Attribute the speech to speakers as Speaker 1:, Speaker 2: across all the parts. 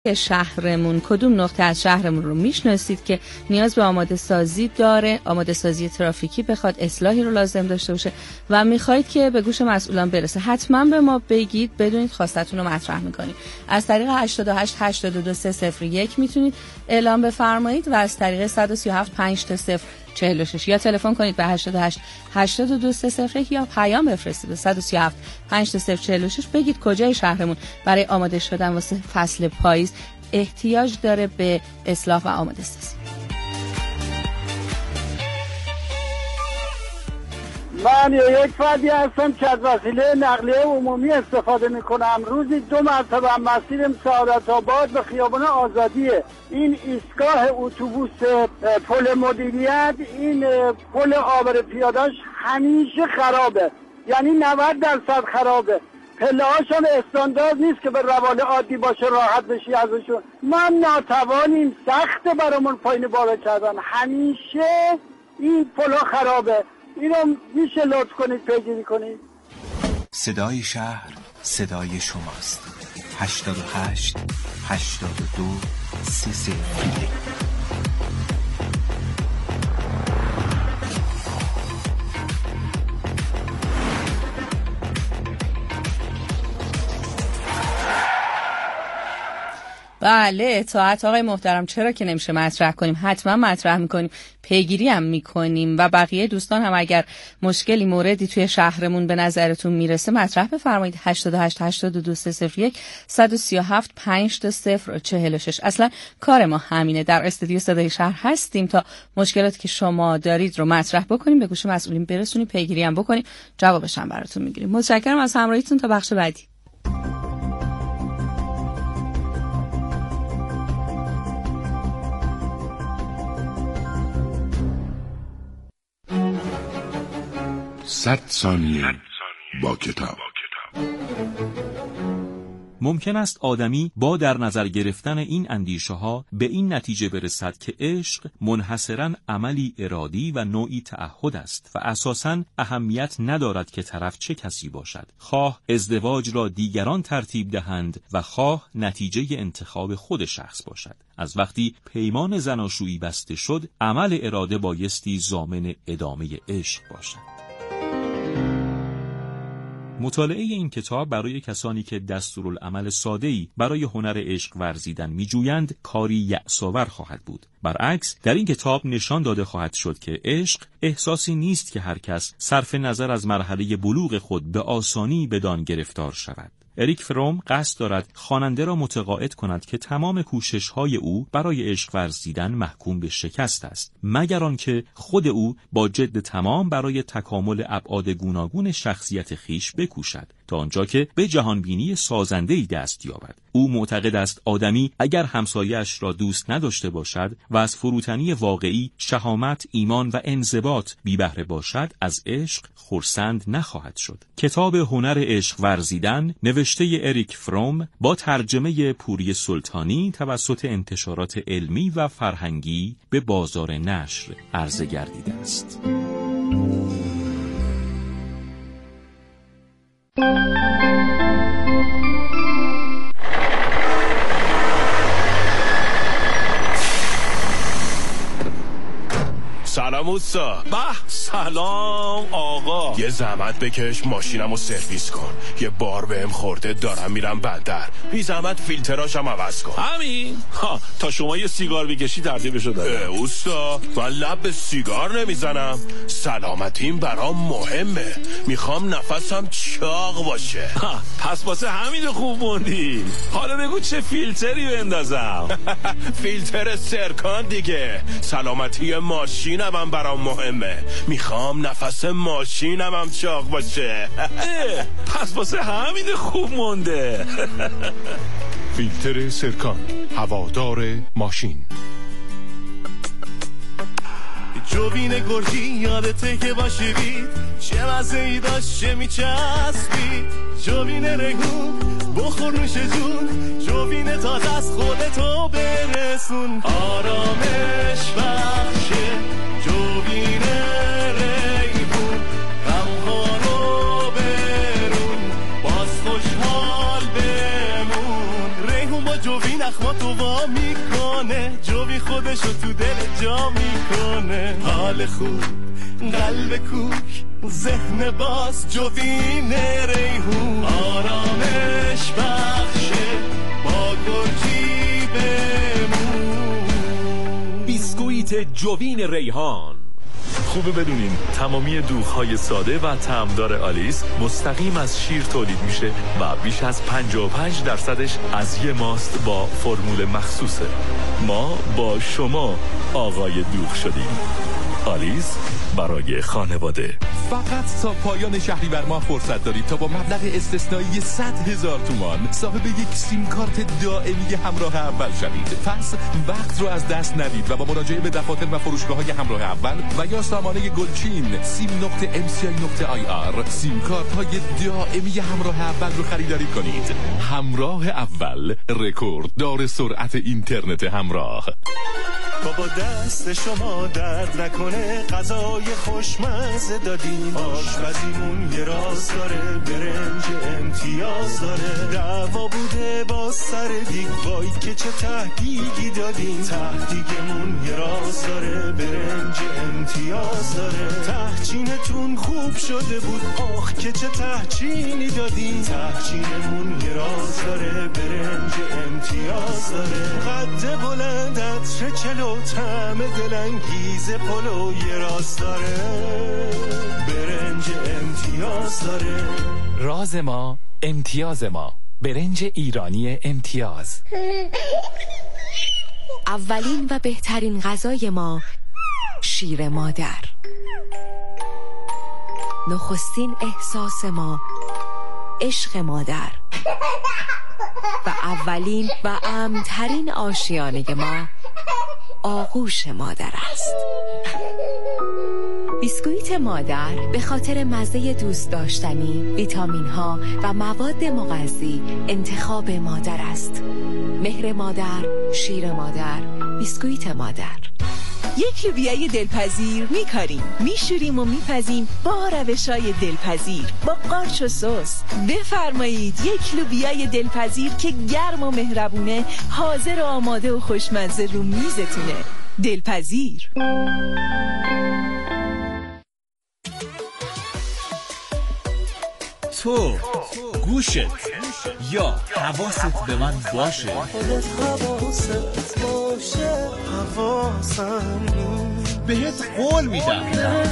Speaker 1: شهرمون کدوم نقطه از شهرمون رو میشناسید که نیاز به آماده سازی داره، آماده سازی ترافیکی بخواد، اصلاحی رو لازم داشته باشه و میخواید که به گوش مسئولان برسه، حتما به ما بگید، بدونید خواستتون رو مطرح میکنید. از طریق 88 82 301 میتونید اعلام بفرمایید و از طریق 137 50 46 یا تلفن کنید به 88 82 301 یا پیام بفرستید به 137 5046 بگید کجای شهرمون برای آماده شدن واسه فصل پاییز احتیاج داره به اصلاح و آماده سازی.
Speaker 2: من یک فردی هستم که از وسیله نقلیه عمومی استفاده میکنم. روزی 2 مرتبه مسیر سعادت آباد به خیابان آزادیه. این ایستگاه اتوبوس پل مدیریت، این پل عابر پیاده‌اش همیشه خرابه، یعنی 90% خرابه. پله‌هاش هم استاندارد نیست که به روال عادی باشه راحت بشی ازشون. من ناتوانیم، سخته برامون پایین بالا کردن، همیشه این پل‌ها خرابه. اینو میشه لطف کنید پیگیری کنید.
Speaker 3: صدای شهر صدای شماست. 88 82 33.
Speaker 1: بله، اطاعت آقای محترم، چرا که نمیشه مطرح کنیم؟ حتما مطرح میکنیم، پیگیری هم میکنیم و بقیه دوستان هم اگر مشکلی موردی توی شهرمون به نظرتون میرسه مطرح بفرمایید. 88 82 301 137 5046. اصلا کار ما همینه، در استودیو صدای شهر هستیم تا مشکلاتی که شما دارید رو مطرح بکنیم، به گوش مسئولین برسونیم، پیگیری هم بکنیم، جوابش هم براتون میگیریم. متشکرم از همراهیتون تا بخش بعدی.
Speaker 4: صد ثانیه با کتاب.
Speaker 5: ممکن است آدمی با در نظر گرفتن این اندیشه ها به این نتیجه برسد که عشق منحصراً عملی ارادی و نوعی تعهد است و اساساً اهمیت ندارد که طرف چه کسی باشد، خواه ازدواج را دیگران ترتیب دهند و خواه نتیجه انتخاب خود شخص باشد. از وقتی پیمان زناشویی بسته شد، عمل اراده بایستی ضامن ادامه عشق باشد. مطالعه این کتاب برای کسانی که دستورالعمل ساده‌ای برای هنر عشق ورزیدن می‌جویند کاری یأس‌آور خواهد بود. برعکس در این کتاب نشان داده خواهد شد که عشق احساسی نیست که هر کس صرف نظر از مرحله بلوغ خود به آسانی بدان گرفتار شود. اریک فروم قصد دارد خواننده را متقاعد کند که تمام کوشش‌های او برای عشق ورزیدن محکوم به شکست است، مگر آنکه خود او با جد تمام برای تکامل ابعاد گوناگون شخصیت خیش بکوشد تا آنجا که به جهانبینی سازنده‌ای دست یابد. او معتقد است آدمی اگر همسایه‌اش را دوست نداشته باشد و از فروتنی واقعی، شهامت، ایمان و انضباط بی بهره باشد، از عشق خرسند نخواهد شد. کتاب هنر عشق ورزیدن نوشته اریک فروم با ترجمه پوری سلطانی توسط انتشارات علمی و فرهنگی به بازار نشر عرضه گردیده است.
Speaker 6: سلام اوستا. سلام آقا. یه زحمت بکش ماشینمو سرویس کن. یه بار بهم خورده دارم میرم بندر. بی زحمت فیلتراشم عوض کن.
Speaker 7: همین؟ تا شما یه سیگار بکشی ترتیبشو دادم.
Speaker 6: اوستا من لب به سیگار نمیزنم. سلامتیم برام مهمه. میخوام نفسم چاق باشه.
Speaker 7: پس واسه همین خوب موندی. حالا بگو چه فیلتری بندازم؟
Speaker 6: فیلتر سرکان دیگه. سلامتی ماشینم هم برام مهمه. میخوام نفس ماشینم هم چاق باشه.
Speaker 7: پس واسه همین خوب مونده.
Speaker 6: فیلتر سرکان، هوادار ماشین.
Speaker 8: جوین گرجی یادته که باشی بید، چه مزه‌ای داشت چه میچسبی. جوین رگو بخور نوش جون، جوین تازه از خودتو برسون. آرامش بخشه جوین ریحون، غمخوارو برون باز خوشحال بمون. ریحون با جوین اخما دستو وا میکنه، جوی خودشو تو دل جا میکنه. حال خوب، قلب کوک، ذهن باز، جوین ریحون آرامش بخشه، با گرجی بمون.
Speaker 7: بیسکویت جوین ریحان.
Speaker 6: خوبه بدونین تمامی دوغ‌های ساده و طعمدار آلیس مستقیم از شیر تولید میشه و بیش از 55% از یه ماست با فرمول مخصوصه. ما با شما آقای دوغ شدیم. آلیس برای خانواده.
Speaker 7: فقط تا پایان شهریور ماه فرصت دارید تا با مبلغ استثنایی 100,000 تومان صاحب یک سیم کارت دائمی همراه اول شوید. پس وقت رو از دست ندید و با مراجعه به دفاتر و فروشگاه‌های همراه اول و یا سامانه گلچین sim.mci.ir سیم کارت‌های دائمی همراه اول رو خریداری کنید. همراه اول، رکورددار سرعت اینترنت همراه.
Speaker 8: بابا دست شما درد نکنه، غذای خوشمزه دادیم، آشپزیمون یه راز داره، برنج امتیاز داره. دعوا بوده با سر دیگ، وای که چه تهدیگی دادیم، تهدیگمون یه راز داره، برنج امتیاز داره. تهچینتون خوب شده بود، آخ که چه تهچینی دادیم، تهچینمون یه راز داره، برنج امتیاز داره. قد بلند عطر چلو، طعم دلانگیز پلو یه راز داره، برنج امتیاز داره.
Speaker 9: راز ما، امتیاز ما، برنج ایرانی امتیاز.
Speaker 10: اولین و بهترین غذای ما، شیر مادر. نخستین احساس ما، عشق مادر. و اولین و امن‌ترین آشیانه ما، آغوش مادر است. بیسکویت مادر به خاطر مزه دوست داشتنی، ویتامین ها و مواد مغذی انتخاب مادر است. مهر مادر، شیر مادر، بیسکویت مادر.
Speaker 11: یک لوبیای دلپذیر میکاریم، میشوریم و میپزیم با روشای دلپذیر، با قارچ و سس. بفرمایید یک لوبیای دلپذیر که گرم و مهربونه، حاضر و آماده و خوشمزه رو میزتونه. دلپذیر.
Speaker 12: تو گوشت یا حواست به من باشه،
Speaker 8: خودت حواست باشه، حواسم
Speaker 12: بهت قول میدم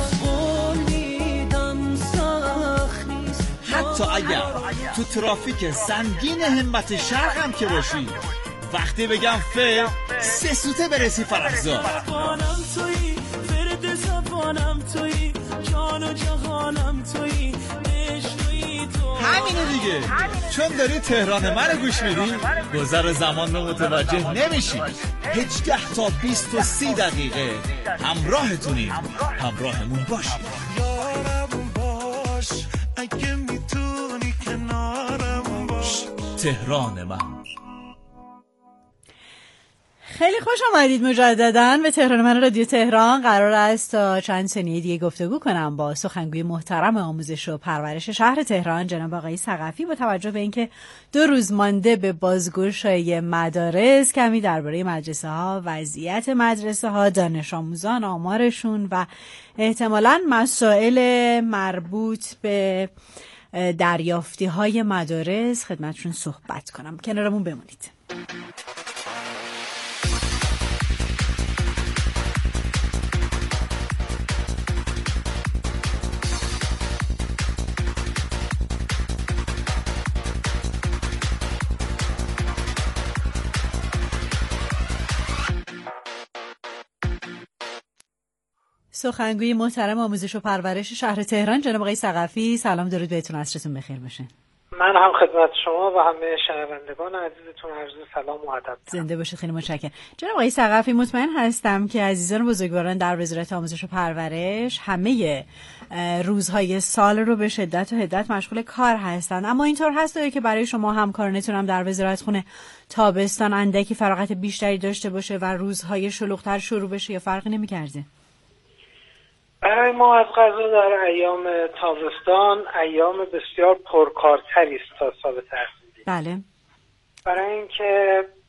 Speaker 12: حتی اگر تو ترافیک سنگین همت شرق هم که باشی، وقتی بگم فر 3 سوته برسی فرخزاد.
Speaker 8: زبانم تویی، فرد زبانم تویی، جان و جهانم تویی، عشقی تو.
Speaker 12: همینه دیگه، چون داری تهران من گوش میدی، گذر زمان رو متوجه نمیشی. 18 تا 20 و 30 دقیقه همراهتونیم، همراهمون باشی.
Speaker 8: یارم باش، اگه میتونی کنارم باش.
Speaker 12: تهران من.
Speaker 13: خیلی خوش آمدید مجدداً به تهران من. رادیو تهران قرار است تا چند ثانیه دیگه گفتگو کنم با سخنگوی محترم آموزش و پرورش شهر تهران، جناب آقای ثقفی، با توجه به اینکه 2 روز مانده به بازگشایی مدارس، کمی درباره مدرسه ها، وضعیت مدرسه ها، دانش آموزان، آمارشون و احتمالاً مسائل مربوط به دریافتی های مدارس خدمتشون صحبت کنم. کنارمون بمونید. سخنگوی محترم آموزش و پرورش شهر تهران، جناب آقای ثقفی، سلام، درود بهتون، عصرتون بخیر باشه.
Speaker 14: من هم خدمت شما و همه شنوندگان عزیزتون عرض سلام و ادب.
Speaker 13: زنده باشید، خیلی متشکرم. جناب آقای ثقفی، مطمئن هستم که عزیزان بزرگواران در وزارت آموزش و پرورش همه روزهای سال رو به شدت و حدت مشغول کار هستند، اما اینطور هست که برای شما همکارانتون هم در وزارت خونه تابستان اندکی فراغت بیشتری داشته باشه و روزهای شلوغ‌تر شروع بشه یا فرقی نمی‌کرده؟
Speaker 14: برای ما از قضا در ایام تابستان ایام بسیار پرکارتری است تا سال تحصیلی.
Speaker 13: بله.
Speaker 14: برای اینکه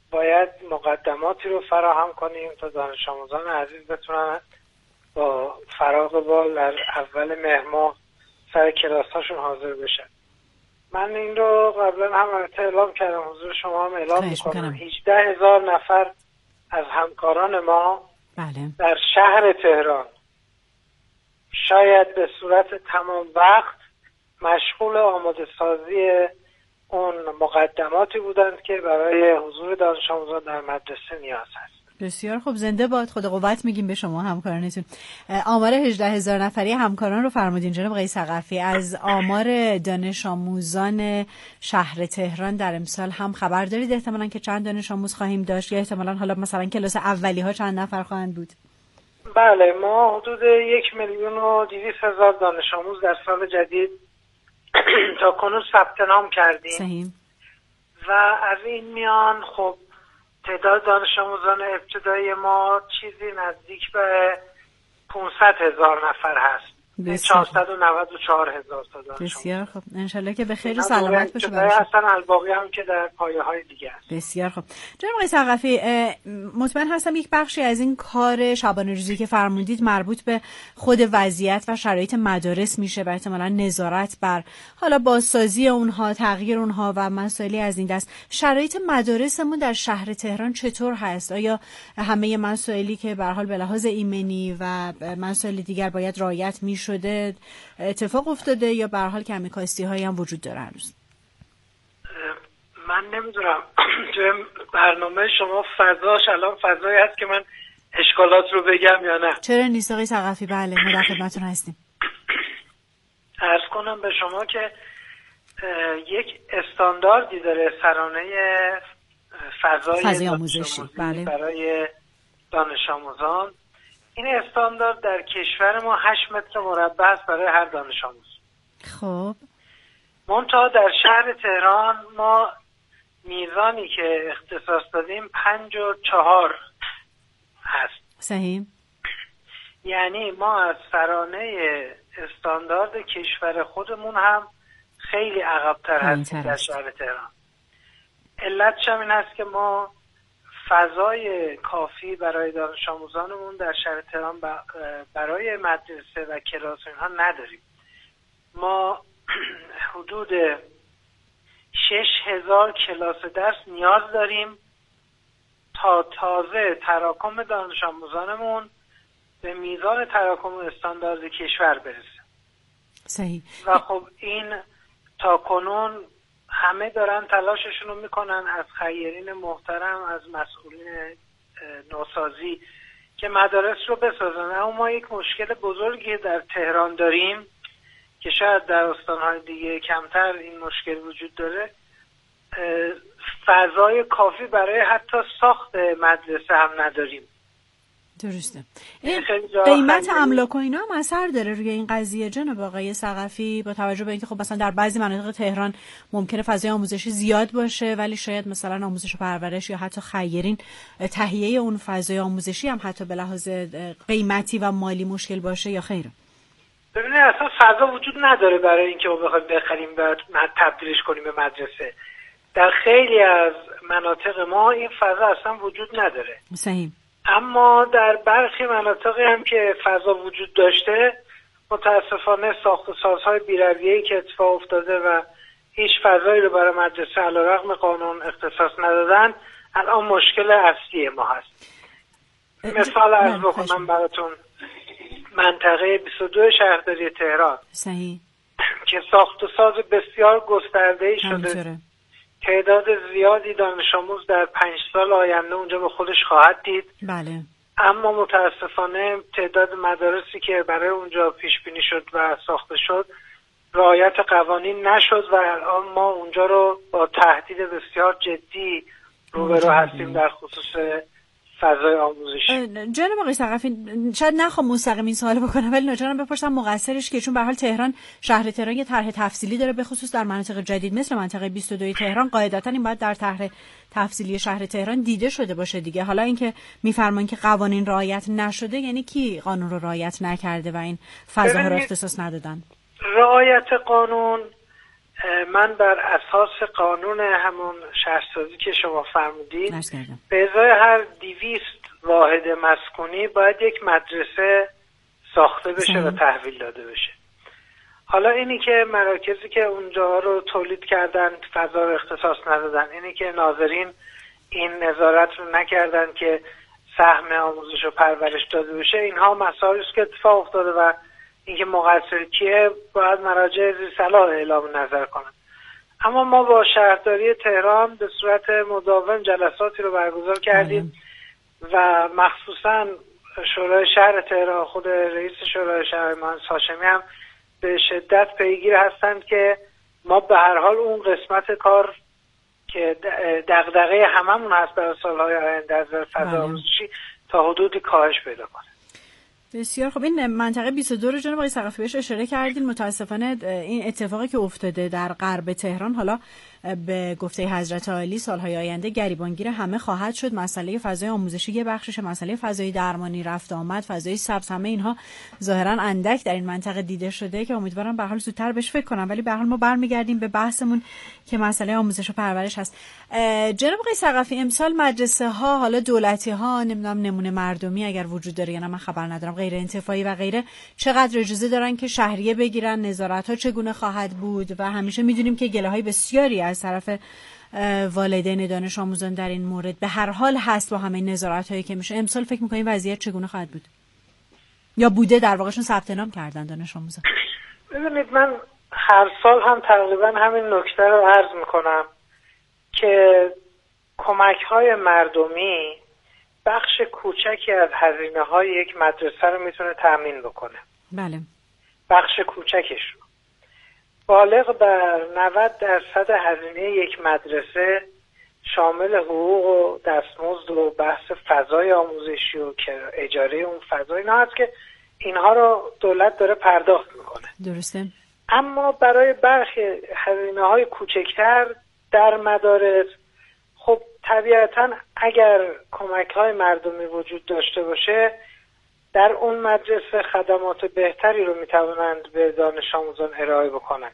Speaker 14: باید مقدماتی رو فراهم کنیم تا دانش آموزان عزیز بتونن با فراغ بال در اول مهر ماه سر کلاس‌هاشون حاضر بشن. من این رو قبلا هم اعلام کردم، حضور شما هم اعلام میکنم. 18,000 نفر از همکاران ما در شهر تهران شاید به صورت تمام وقت مشغول آماده سازی اون مقدماتی بودند که برای حضور دانش آموزان در مدرسه نیاز هست.
Speaker 13: بسیار خوب، زنده باد، خدا قوت میگیم به شما همکارانتون. آمار 18,000 نفری همکاران رو فرمودین جناب آقای ثقفی. از آمار دانش آموزان شهر تهران در امسال هم خبر دارید احتمالاً که چند دانش آموز خواهیم داشت، یا احتمالاً حالا مثلا کلاس اولی ها چند نفر خواهند بود؟
Speaker 14: بله، ما حدود 1,200,000 دانش آموز در سال جدید تا کنون ثبت نام کردیم.
Speaker 13: صحیح.
Speaker 14: و از این میان خب تعداد دانش آموزان ابتدایی ما چیزی نزدیک به 500,000 نفر هست. 494,000 تا دانش.
Speaker 13: بسیار خوب، انشالله که به خیر و سلامت باشه
Speaker 14: برای هستن، الباقی هم که در پایه‌های دیگه است.
Speaker 13: بسیار خوب. جناب آقای ثقفی، مطمئن هستم یک بخشی از این کار شبانه روزی که فرمودید مربوط به خود وضعیت و شرایط مدارس میشه و احتمالاً نظارت بر حالا بازسازی اونها، تغییر اونها و مسائلی از این دست. شرایط مدارسمون در شهر تهران چطور هست؟ آیا همه مسائلی که به هر حال به لحاظ ایمنی و مسائل دیگر باید رعایت میشه شده اتفاق افتاده یا به هر حال کمی کاستی هایی هم وجود داره هنوز؟
Speaker 14: من نمیدونم توی برنامه شما فضاش الان فضایی هست که من اشکالات رو بگم یا نه؟
Speaker 13: چرا نیست آقای ثقفی؟ بله، ما در خدمتتون هستیم.
Speaker 14: عرض کنم به شما که یک استانداردی داره سرانه فضای
Speaker 13: آموزشی
Speaker 14: برای دانش آموزان. این استاندارد در کشور ما 8 متر مربع است برای هر دانش آموز.
Speaker 13: خب
Speaker 14: منتها در شهر تهران ما میزانی که اختصاص دادیم 54 هست.
Speaker 13: صحیح.
Speaker 14: یعنی ما از سرانه استاندارد کشور خودمون هم خیلی عقب‌تر هستیم در شهر تهران. علتش هم این هست که ما فضای کافی برای دانش آموزانمون در شهر تهران برای مدرسه و کلاس اینها نداریم. ما حدود 6,000 کلاس درس نیاز داریم تا تازه تراکم دانش آموزانمون به میزان تراکم استاندارد کشور برسه.
Speaker 13: صحیح.
Speaker 14: و خب این تا کنون همه دارن تلاششون رو میکنن، از خیرین محترم، از مسئولین نوسازی که مدارس رو بسازن. اما ما یک مشکل بزرگی در تهران داریم که شاید در استانهای دیگه کمتر این مشکل وجود داره. فضای کافی برای حتی ساخت مدرسه هم نداریم.
Speaker 13: درسته. قیمت املاک و اینا هم اثر داره روی این قضیه جناب آقای ثقفی، با توجه به اینکه خب مثلا در بعضی مناطق تهران ممکنه فضای آموزشی زیاد باشه ولی شاید مثلا آموزش و پرورش یا حتی خیرین تهیه اون فضای آموزشی هم حتی به لحاظ قیمتی و مالی مشکل باشه یا خیر؟
Speaker 14: ببینید اصلا فضا وجود نداره برای اینکه ما بخوایم بخریم و تبدیلش کنیم به مدرسه. در خیلی از مناطق ما این فضا اصلا وجود نداره.
Speaker 13: صحیح.
Speaker 14: اما در برخی مناطقی هم که فضا وجود داشته متاسفانه ساخت و سازهای بی‌رویه‌ای که اتفاق افتاده و هیچ فضایی رو برای مدرسه علیرغم قانون اختصاص ندادن الان مشکل اصلی ما هست. مثال عرض بکنم براتون، منطقه 22 شهرداری تهران
Speaker 13: صحیح
Speaker 14: که ساخت و ساز بسیار گسترده‌ای شده، تعداد زیادی دانش آموز در 5 سال آینده اونجا به خودش خواهد دید.
Speaker 13: بله.
Speaker 14: اما متاسفانه تعداد مدارسی که برای اونجا پیش بینی شد و ساخته شد رعایت قوانین نشد و الان ما اونجا رو با تهدید بسیار جدی روبرو هستیم در خصوص فضای آموزشی.
Speaker 13: جناب آقای ثقفی، شاید نخوام مستقیم این سوال بکنم ولی ناچارم بپرسم مقصرش که چون به حال تهران، شهر تهران یه طرح تفصیلی داره به خصوص در مناطق جدید مثل منطقه 22 تهران، قاعدتاً این باید در طرح تفصیلی شهر تهران دیده شده باشه دیگه. حالا اینکه میفرمان که قوانین رعایت نشده یعنی کی قانون رو رعایت نکرده و این فضاها رو اختصاص ندادن؟
Speaker 14: رعایت قانون من بر اساس قانون همون شهرسازی که شما فرمودید به ازای هر 200 واحد مسکونی باید یک مدرسه ساخته بشه و تحویل داده بشه. حالا اینی که مراکزی که اونجا رو تولید کردن فضا رو اختصاص ندادن، اینی که ناظرین این نظارت رو نکردن که سهم آموزش و پرورش داده بشه، اینها مسائلی است که اتفاق افتاده و اینکه مقصر کیه باید مراجع ذی صلاح اعلام نظر کنن. اما ما با شهرداری تهران به صورت مداوم جلساتی رو برگزار کردیم و مخصوصا شورای شهر تهران، خود رئیس شورای شهر مهندس هاشمی هم به شدت پیگیر هستند که ما به هر حال اون قسمت کار که دغدغه هممون هست برای سالهای آینده از فضا آموزشی تا حدودی کاهش پیدا کنه.
Speaker 13: بسیار خب. این منطقه 22 رو جناب آقای ثقفی بهش اشاره کردین. متاسفانه این اتفاقی که افتاده در غرب تهران حالا به گفته حضرت عالی سالهای آینده گریبانگیر همه خواهد شد. مسئله فضای آموزشی یه بخشش، مسئله فضای درمانی، رفت آمد، فضای سبز، همه اینها ظاهرا اندک در این منطقه دیده شده که امیدوارم به هر حال زودتر بهش فکر کنم. ولی به هر حال ما برمیگردیم به بحثمون که مسئله آموزش و پرورش هست. جناب آقای ثقفی، امسال مدرسه ها، حالا دولتی ها، نمیدونم نمونه مردمی اگر وجود داره یا نه من خبر ندارم، غیر انتفاعی و غیره، چقدر اجازه دارن که شهریه بگیرن؟ نظارت ها چگونه خواهد بود؟ و همیشه میدونیم که گله‌های بسیاری از طرف والدین دانش آموزان در این مورد به هر حال هست با همه نظارت هایی که میشه. امسال فکر میکنین وضعیت چگونه خواهد بود؟ یا بوده در واقعشون ثبت نام کردن دانش آموزان؟
Speaker 14: ببینید، من هر سال هم تقریبا همین نکته رو عرض میکنم که کمک های مردمی بخش کوچکی از هزینه های یک مدرسه رو میتونه تامین بکنه.
Speaker 13: بله.
Speaker 14: بخش کوچکش رو. بالغ بر 90% هزینه یک مدرسه شامل حقوق و دستمزد و بحث فضای آموزشی و اجاره اون فضا اینا هست که اینها رو دولت داره پرداخت میکنه.
Speaker 13: درسته.
Speaker 14: اما برای برخی هزینه های کوچکتر در مدارس، خب طبیعتا اگر کمک های مردمی وجود داشته باشه در اون مدرسه خدمات بهتری رو میتوانند به دانش آموزان ارائه بکنند.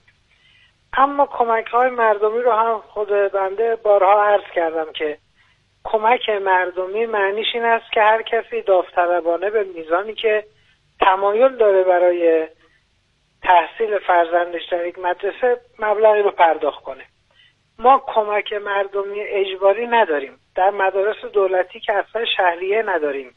Speaker 14: اما کمک های مردمی رو هم خود بنده بارها عرض کردم که کمک مردمی معنیش این است که هر کسی داوطلبانه به میزانی که تمایل داره برای تحصیل فرزندش در یک مدرسه مبلغی رو پرداخت کنه. ما کمک مردمی اجباری نداریم. در مدارس دولتی که اصلا شهریه نداریم.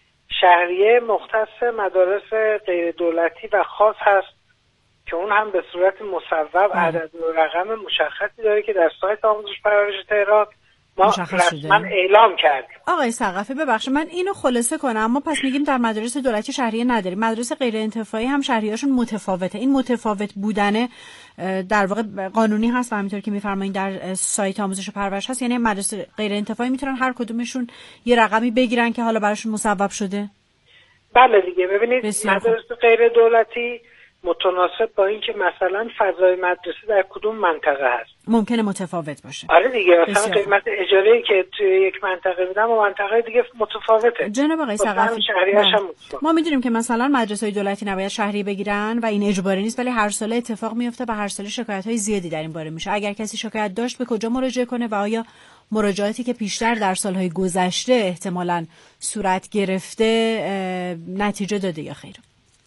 Speaker 14: شهریه مختص مدارس غیر دولتی و خاص هست که اون هم به صورت مصوب عدد و رقم مشخصی داره که در سایت آموزش پرورش تهران ما رسما اعلام کردیم.
Speaker 13: آقای ثقفی ببخشید من اینو خلاصه کنم، ما پس میگیم در مدارس دولتی شهریه نداریم، مدارس غیر انتفاعی هم شهریه‌شون متفاوته. این متفاوت بودن در واقع قانونی هست و همینطور که میفرمایید در سایت آموزش و پرورش هست، یعنی مدارس غیر انتفاعی میتونن هر کدومشون یه رقمی بگیرن که حالا براشون مصوب شده؟
Speaker 14: بله دیگه. ببینید مدارس غیر دولتی متناسب با اینکه مثلا فضای مدرسه در کدوم منطقه هست
Speaker 13: ممکنه متفاوت باشه.
Speaker 14: آره دیگه، مثلا قیمت اجاره‌ای که توی یک منطقه میدن و منطقه دیگه متفاوته.
Speaker 13: جناب آقای ثقفی، ما میدونیم که مثلا مدرسه‌های دولتی نباید شهریه بگیرن و این اجباری نیست، ولی هر سال اتفاق میفته و هر سال شکایت‌های زیادی در این باره میشه. اگر کسی شکایت داشت به کجا مراجعه کنه و آیا مراجعاتی که پیشتر در سالهای گذشته احتمالاً صورت گرفته نتیجه داده یا خیر؟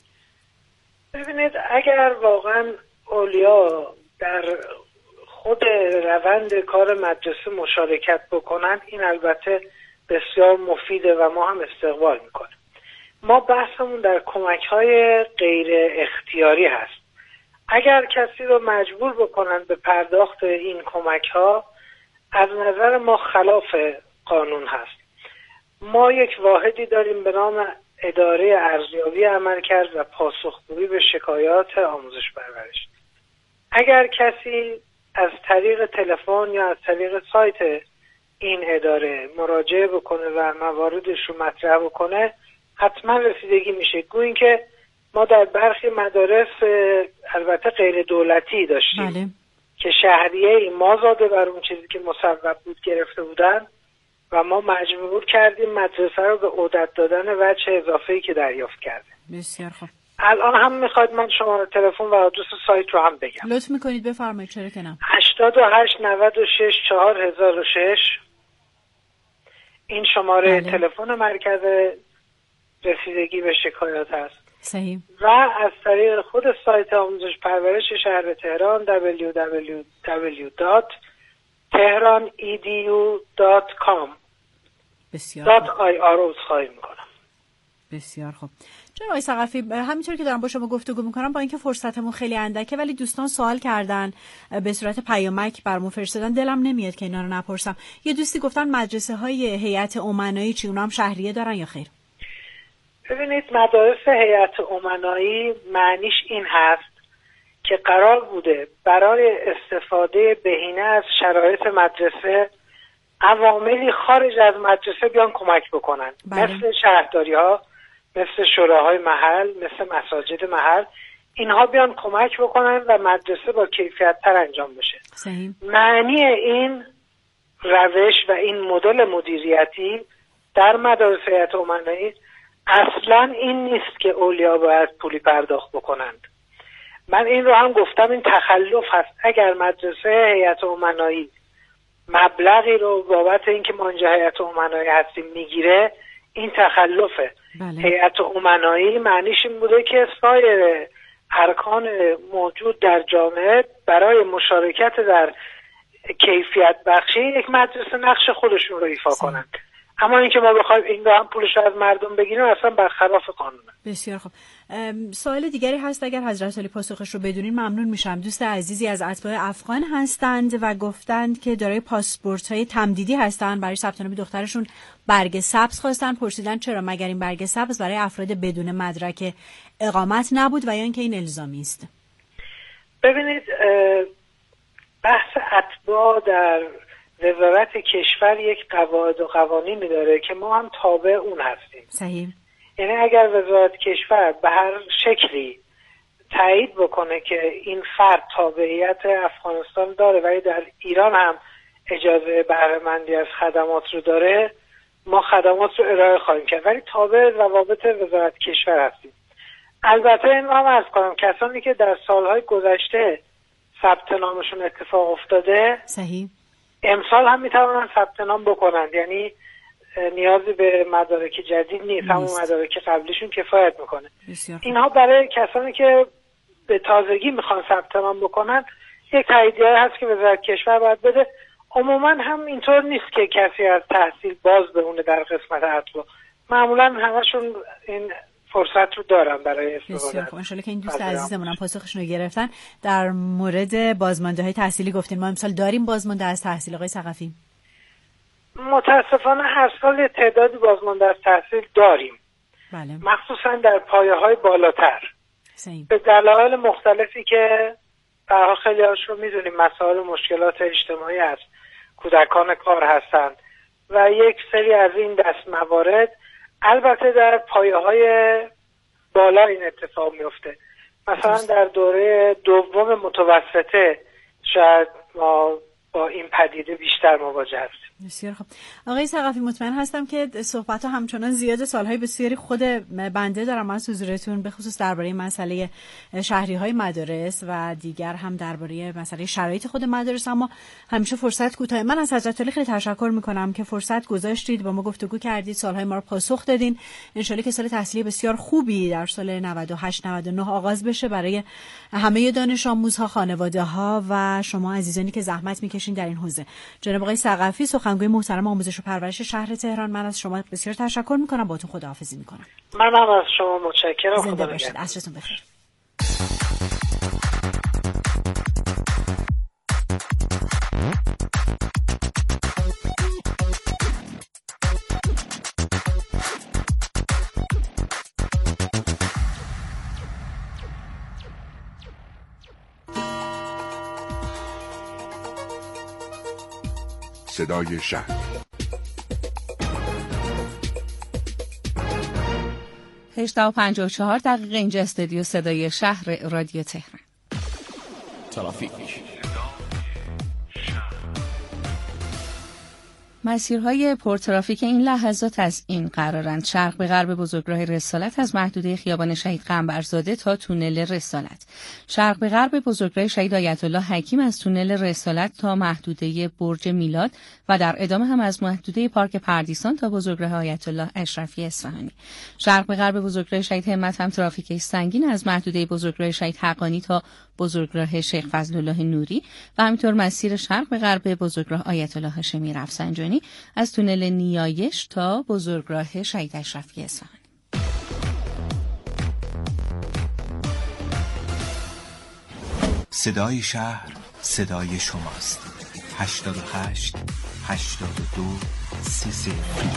Speaker 14: ببینید، اگر واقعا اولیا در خود روند کار مدرسه مشارکت بکنن این البته بسیار مفیده و ما هم استقبال میکنیم. ما بحثمون در کمک‌های غیر اختیاری هست. اگر کسی رو مجبور بکنن به پرداخت این کمک‌ها از نظر ما خلاف قانون هست. ما یک واحدی داریم به نام اداره ارزیابی عملکرد و پاسخگویی به شکایات آموزش پرورش. اگر کسی از طریق تلفن یا از طریق سایت این اداره مراجعه بکنه و مواردش رو مطرح بکنه حتما رسیدگی میشه. گویا که ما در برخی مدارس البته غیر دولتی داشتیم که شهریه مازاده بر اون چیزی که مصوب بود گرفته بودن و ما مجبور کردیم مدرسه رو به عدت دادن وجه اضافه‌ای که دریافت کرده.
Speaker 13: بسیار خوب.
Speaker 14: الان هم میخواید من شماره تلفن و آدرس سایت رو هم بگم؟
Speaker 13: لطف میکنید بفرمایید. چرا که نه.
Speaker 14: 88 96 4006 این شماره تلفن مرکز رسیدگی به شکایات است.
Speaker 13: صحیح.
Speaker 14: و از طریق خود سایت آموزش پرورش شهر تهران www.tehranedu.com
Speaker 13: بسیار
Speaker 14: .ir خواهی میکنم.
Speaker 13: بسیار خوب. جناب آقای ثقفی، همینطور که دارم با شما گفتگو میکنم، با اینکه فرصتمون خیلی اندکه ولی دوستان سوال کردن به صورت پیامک برامون فرستادن، دلم نمیاد که اینا رو نپرسم. یه دوستی گفتن مدرسه های هیئت امنایی چی اونا هم شهریه دارن یا خیر؟
Speaker 14: ببینید مدارس هیئت امنایی معنیش این هست که قرار بوده برای استفاده بهینه از شرایط مدرسه عواملی خارج از مدرسه بیان کمک بکنن. مثل شهرداری ها، مثل شوراهای محل، مثل مساجد محل، اینها بیان کمک بکنن و مدرسه با کیفیت تر انجام بشه.
Speaker 13: صحیح.
Speaker 14: معنی این روش و این مدل مدیریتی در مدارس هیئت امنایی اصلا این نیست که اولیا باید پولی پرداخت بکنند. من این رو هم گفتم، این تخلف هست. اگر مدرسه هیئت امنایی مبلغی رو بابت اینکه ما اینجا هیئت امنایی هستیم میگیره، این تخلفه. هیئت امنایی معنیش این بوده که سایر ارکان موجود در جامعه برای مشارکت در کیفیت بخشی یک مدرسه نقش خودشون رو ایفا کنند. اما اینکه ما بخوایم این رو هم پولش رو از مردم بگیریم اصلا برخلاف قانونه.
Speaker 13: بسیار خوب. سوال دیگری هست، اگر حضرت عالی پاسخش رو بدونین ممنون میشم. دوست عزیزی از اتباع افغان هستند و گفتند که دارای پاسپورت‌های تمدیدی هستند، برای ثبت نام دخترشون برگ سبز خواستن. پرسیدن چرا مگر این برگ سبز برای افراد بدون مدرک اقامت نبود و یا اینکه این الزامی است؟
Speaker 14: ببینید بحث اتباع در وزارت کشور یک قواعد و قوانینی داره که ما هم تابع اون هستیم.
Speaker 13: صحیح.
Speaker 14: یعنی اگر وزارت کشور به هر شکلی تایید بکنه که این فرد تابعیت افغانستان داره ولی در ایران هم اجازه بهره مندی از خدمات رو داره، ما خدمات رو ارائه خواهیم کرد، ولی تابع روابط وزارت کشور هستیم. البته این هم عرض کنم کسانی که در سالهای گذشته ثبت نامشون اتفاق افتاده،
Speaker 13: صحیح،
Speaker 14: امسال هم میتوانن ثبت نام بکنند. یعنی نیازی به مدارک جدید نیست، همون مدارک قبلیشون کفایت میکنه. اینها برای کسانی که به تازگی میخوان ثبت نام بکنن یک تاییدیه هست که وزارت کشور باید بده. عموما هم اینطور نیست که کسی از تحصیل باز بمونه در قسمت اتباع، معمولا همشون این فرصت رو دارن برای استفاده.
Speaker 13: بسیار خوب. انشالله که این دوست عزیزمون هم پاسخشون رو گرفتن. در مورد بازمانده‌های تحصیلی گفتین، ما امسال داریم بازمانده از تحصیل آقای ثقفی؟
Speaker 14: متاسفانه هر سال تعدادی بازمانده از تحصیل داریم.
Speaker 13: بله.
Speaker 14: مخصوصا در پایه‌های بالاتر.
Speaker 13: صحیح.
Speaker 14: به دلایل مختلفی که برای خیلی هاش رو میدونیم، مسائل و مشکلات اجتماعی هست، کودکان کار هستند و یک سری از این دست موارد. البته در پایه‌های بالا این اتفاق میفته. مثلا در دوره دوم متوسطه شاید ما با این پدیده بیشتر مواجه هستیم.
Speaker 13: بسیار خوب. آقای ثقفی، مطمئن هستم که صحبت‌ها همچنان زیاد، سالهای بسیاری خود بنده دارم از حضورتون، به خصوص درباره مسئله شهری‌های مدارس و دیگر هم درباره مسئله شرایط خود مدارس، اما همیشه فرصت کوتاه. من از حضرت علی خیلی تشکر می‌کنم که فرصت گذاشتید، با ما گفتگو کردید، سالهای ما رو پاسخ دادین. ان شاءالله که سال تحصیلی بسیار خوبی در سال 98 99 آغاز بشه برای همه دانش آموزها، خانواده‌ها و شما عزیزانی که زحمت می‌کشین در این حوزه. جناب آقای ثقفی، سخنگوی محترم آموزش و پرورش شهر تهران، من از شما بسیار تشکر میکنم. باهاتون خداحافظی میکنم.
Speaker 14: من هم از شما متشکرم.
Speaker 13: زنده باشید. عصرتون بخیر.
Speaker 4: صدای شهر.
Speaker 1: هشتا و 54 دقیقه اینجا استودیو صدای شهر رادیو تهران.
Speaker 7: ترافیک.
Speaker 1: مسیرهای پرترافیک این لحظات از این قرارند: شرق به غرب بزرگراه رسالت از محدوده خیابان شهید قنبرزاده تا تونل رسالت، شرق به غرب بزرگراه شهید آیت الله حکیم از تونل رسالت تا محدوده برج میلاد و در ادامه هم از محدوده پارک پردیسان تا بزرگراه آیت الله اشرفی اصفهانی. شرق به غرب بزرگراه شهید همت هم ترافیک سنگین از محدوده بزرگراه شهید حقانی تا بزرگراه شیخ فضل الله نوری و همینطور مسیر شرق به غرب بزرگراه آیت الله هاشمی رفسنجانی از تونل نیایش تا بزرگراه شهید اشرفی اصفهانی.
Speaker 3: صدای شهر صدای شماست. 88 82 33.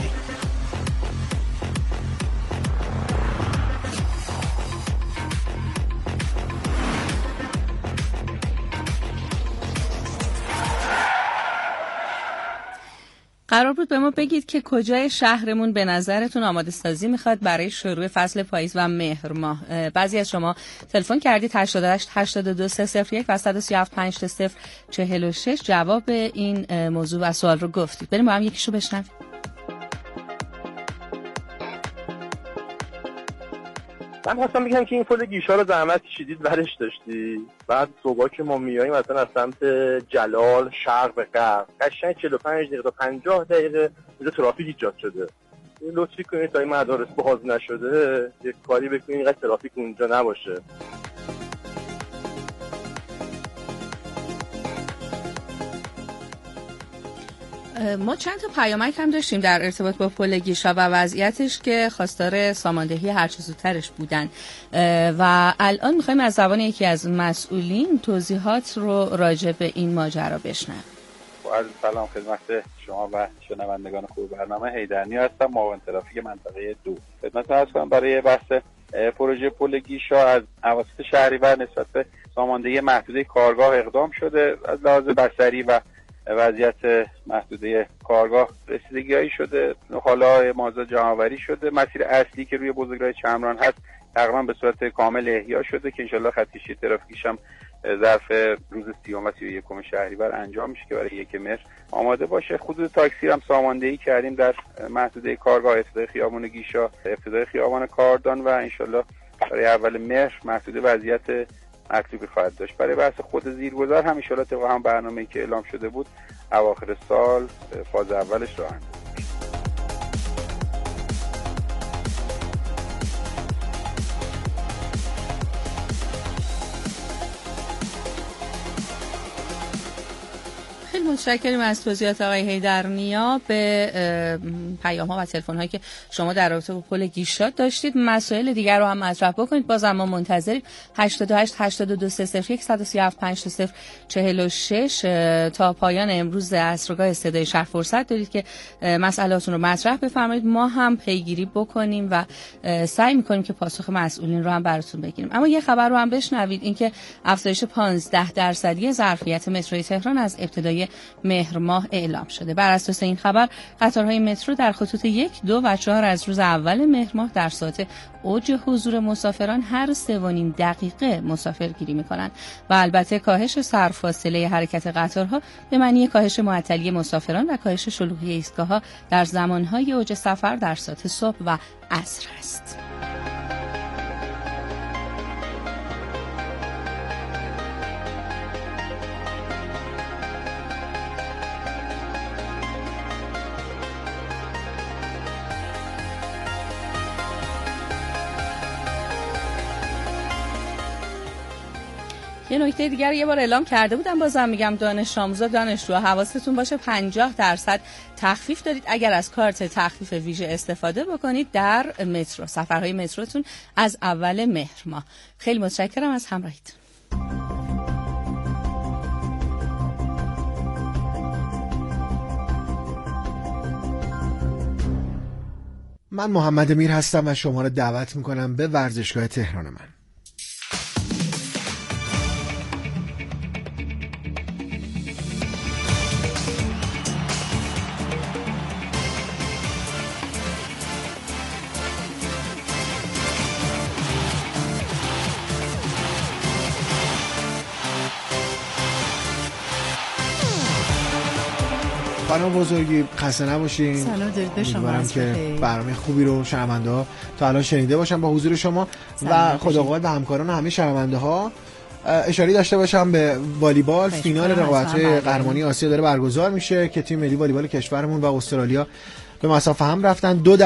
Speaker 1: قرار بود به ما بگید که کجای شهرمون به نظرتون آماده سازی میخواد برای شروع فصل پاییز و مهر ماه. بعضی از شما تلفن کردید 88 82 301 و 137 50 46 جواب این موضوع و سوال رو گفتید. بریم با هم یکیشو بشنویم.
Speaker 15: من خواستم بگم که این پل گیشا رو زحمت کشیدید ورش داشتی، بعد صبح که ما میاییم مثلا از سمت جلال شرق به غرب قشنگ 45 دقیقه تا 50 دقیقه اینجا ترافیک ایجاد شده. این لطفی کنید تا این مدارس باز نشده یک کاری بکنید اینقدر ترافیک اونجا نباشه.
Speaker 1: ما چند تا پیامک هم داشتیم در ارتباط با پل گیشا و وضعیتش که خواستار ساماندهی هر چه زودترش بودن و الان میخوایم از زبان یکی از مسئولین توضیحات رو راجع به این ماجرا بشنویم.
Speaker 16: عرض سلام خدمت شما و شنوندگان خوب برنامه. حیدرنی هستم، معاون ترافیک منطقه 2. خدمتتون عرض کنم برای بحث پروژه پل گیشا از اواسط شهریور نسبت به ساماندهی محدوده کارگاه اقدام شده. از لحاظ بصری و وضعیت محدوده کارگاه رسیدگی‌هایی شده، حالا مازاد جمع‌آوری شده. مسیر اصلی که روی بزرگراه چمران هست تقریبا به صورت کامل احیا شده که انشالله خط کشی ترافیکیش هم ظرف روز 30 و 31 شهریور انجام میشه که برای 1 مهر آماده باشه. خطوط تاکسی هم ساماندهی کردیم در محدوده کارگاه، ابتدای خیابان گیشا، ابتدای خیابان کاردان و انشالله برای اول مهر محدوده وضعیت مطلوبی خواهد داشت. برای بحث خود زیرگذر هم ان شاءالله طبق هم برنامه‌ای که اعلام شده بود اواخر سال فاز اولش راه اندازی.
Speaker 1: خیلی متشکریم از توضیحات آقای حیدرنیا. به پیام‌ها و تلفن‌هایی که شما در رابطه با پل گیشا داشتید. مسائل دیگر رو هم مطرح بکنید. بازم ما منتظریم. 88 82 301 137 50 46 تا پایان امروز عصرگاه صدای شهر فرصت دارید که مسئلهاتون رو مطرح بفرمایید، ما هم پیگیری بکنیم و سعی می‌کنیم که پاسخ مسئولین رو هم براتون بگیریم. اما یه خبر رو هم بشنوید، اینکه افزایش 15% ظرفیت متروی تهران از ابتدای مهر ماه اعلام شده. بر اساس این خبر قطارهای مترو در خطوط 1، 2 و 4 از روز اول مهر ماه در ساعت اوج حضور مسافران هر 3.5 دقیقه مسافرگیری می‌کنند و البته کاهش سرفاصله حرکت قطارها به معنی کاهش معطلی مسافران و کاهش شلوغی ایستگاه‌ها در زمان‌های اوج سفر در ساعت صبح و عصر است. یه نکته دیگر یه بار اعلام کرده بودم، بازم میگم دانش آموزا دانشجوها حواستون باشه 50% تخفیف دارید اگر از کارت تخفیف ویژه استفاده بکنید در مترو، سفرهای متروتون از اول مهر ماه. خیلی متشکرم از همراهیتون.
Speaker 17: من محمد میر هستم و شما رو دعوت میکنم به ورزشگاه تهران من. خانم بزرگی خسته نباشین.
Speaker 13: سلام درود به شما.
Speaker 17: امیدوارم که برنامه خوبی رو شنونده‌ها تا الان شنیده باشن با حضور شما و خدا قوت به همکاران و همه شنونده‌ها. اشاره داشته باشم به والیبال. فینال رقابت‌های قهرمانی آسیا داره برگزار میشه که تیم ملی والیبال کشورمون و استرالیا به مسافه هم رفتن. 2